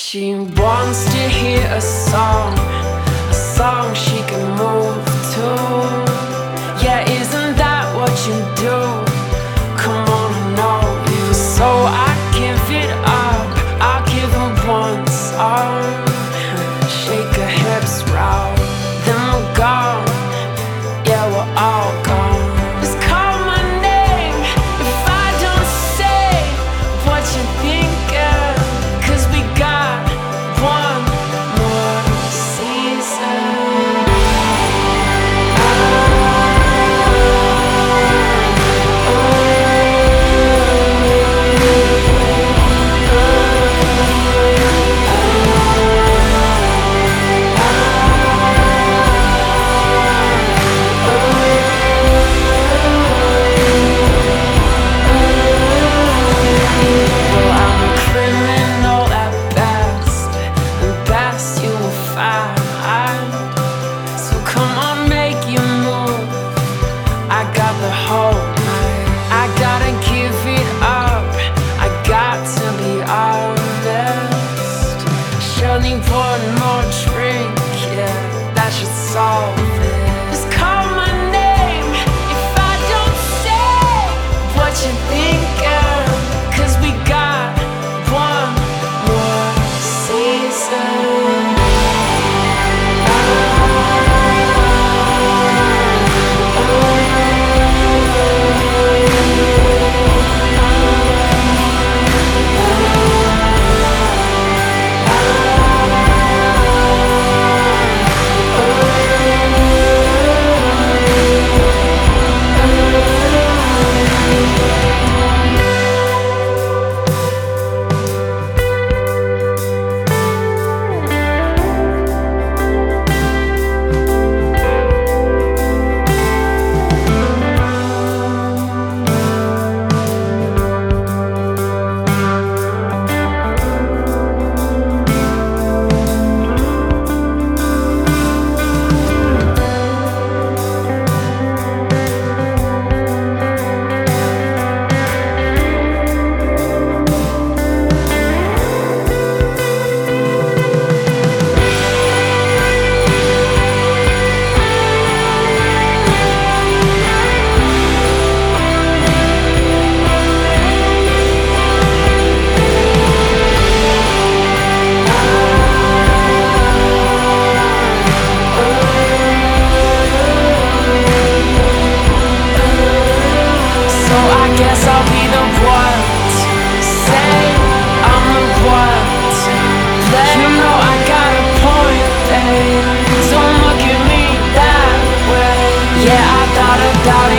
She wants to hear a song she can move to. Yeah, isn't that what you do? Come on, I know you. So I give it up, I'll give her one song. Shake her hips round, then we're gone. Yeah, we're all gone. Just call my name if I don't say what you're thinking, 'cause we got one more season. I got the whole night. I gotta give it up, I got to be honest. She'll need one more drink, yeah, that should solve it. Just call my name if I don't say what you're thinking, 'cause we got one more season. Guess I'll be the one to say I'm the one to play. You know I got a point, babe. Don't look at me that way. Yeah, I thought about it.